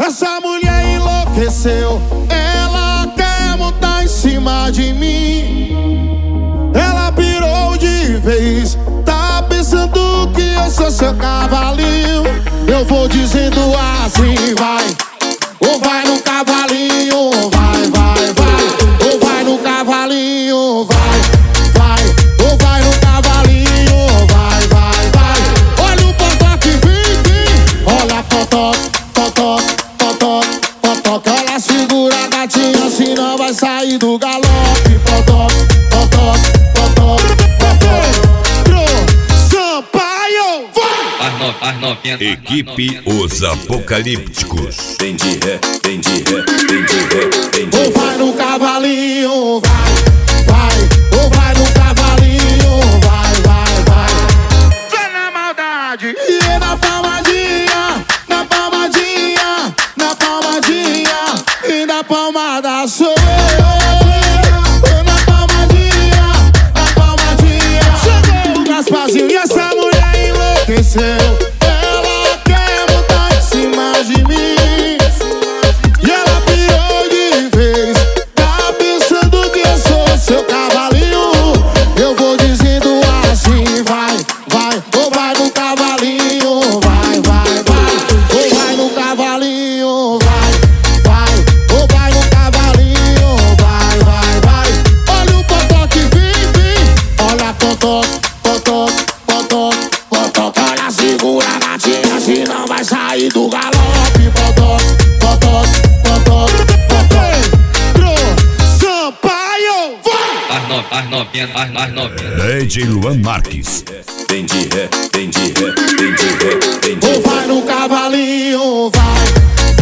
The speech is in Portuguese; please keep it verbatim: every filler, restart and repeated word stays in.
Essa mulher enlouqueceu, ela quer montar em cima de mim. Ela pirou de vez, tá pensando que eu sou seu cavalinho. Eu vou dizendo assim, vai, ou vai no cavalinho, vai, vai, vai, ou vai no cavalinho, vai, vai, ou vai no cavalinho, vai, vai, vai. Olha o potó que vem, vem, olha potó, potó, potó, potó, que ela segura a gatinha, senão vai sair do galope. Potó, potó, potó, potó, pro Sampaio, vai! As no, as novinhas. Equipe Os Apocalípticos. Vem de ré, vem de ré, vem de ré, vem de ré. Ou vai no cavalinho, vai, vai, ou vai no cavalinho, vai, vai, vai. Vai na maldade. E é na palmadinha, na palmadinha, na palmadinha, e na palmada sou eu. E na palmadinha, na palmadinha, chegou o Gasparzinho e essa mulher enlouqueceu. Ela quer montar em cima de mim. E ela pirou de vez, tá pensando que eu sou seu cavalinho. Eu vou dizendo assim, vai, vai, ou vai no cavalinho, vai, vai, vai, ou vai no cavalinho, vai, vai, ou vai no cavalinho, vai, vai, vai. Olha o potó que vem, vem, olha potó, potó, potó, potó, que ela segura a gatinha, senão vai sair do galope. Potó, potó, potó, potó, pro Sampaio, vai! As no, as novinhas, as, as novinhas. D J Luan Marques. Vem de ré, vem de ré, vem de ré, vem de ré. Ou vai no cavalinho, vai,